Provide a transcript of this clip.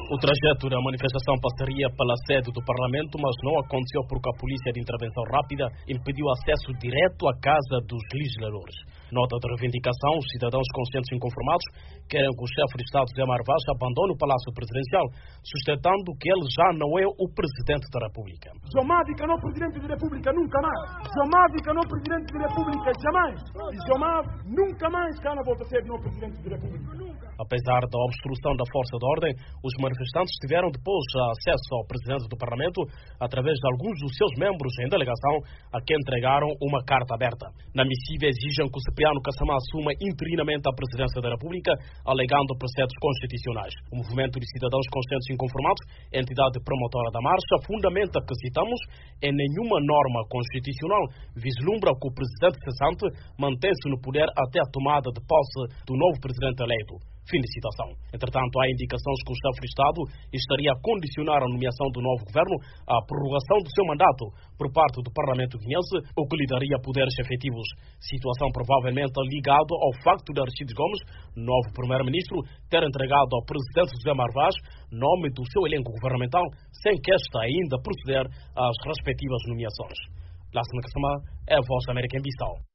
O trajeto da manifestação passaria pela sede do Parlamento, mas não aconteceu porque a Polícia de Intervenção Rápida impediu acesso direto à casa dos legisladores. Nota de reivindicação, os cidadãos conscientes e inconformados querem que o chefe de Estado, Zé Marvaz, abandone o Palácio Presidencial, sustentando que ele já não é o Presidente da República. João Mávica não Presidente da República, nunca mais. João Mávica não Presidente da República, jamais. E João Mávica nunca mais cá na volta a ser não Presidente da República. Apesar da obstrução da força de ordem, os manifestantes tiveram depois acesso ao Presidente do Parlamento através de alguns dos seus membros em delegação, a quem entregaram uma carta aberta. Na missiva exigem que o Cipriano Kassamá assuma interinamente a Presidência da República, alegando preceitos constitucionais. O Movimento de Cidadãos Conscientes e Inconformados, entidade promotora da marcha, fundamenta que, citamos, em nenhuma norma constitucional vislumbra que o Presidente cessante mantém-se no poder até a tomada de posse do novo Presidente eleito. Fim de citação. Entretanto, há indicações que o chefe de Estado estaria a condicionar a nomeação do novo governo à prorrogação do seu mandato por parte do Parlamento guinense, o que lhe daria poderes efetivos. Situação provavelmente ligada ao facto de Aristides Gomes, novo primeiro-ministro, ter entregado ao presidente José Marvaz nome do seu elenco governamental, sem que esta ainda proceder às respectivas nomeações. Lássima Kassamá é a Voz da América em Bissau.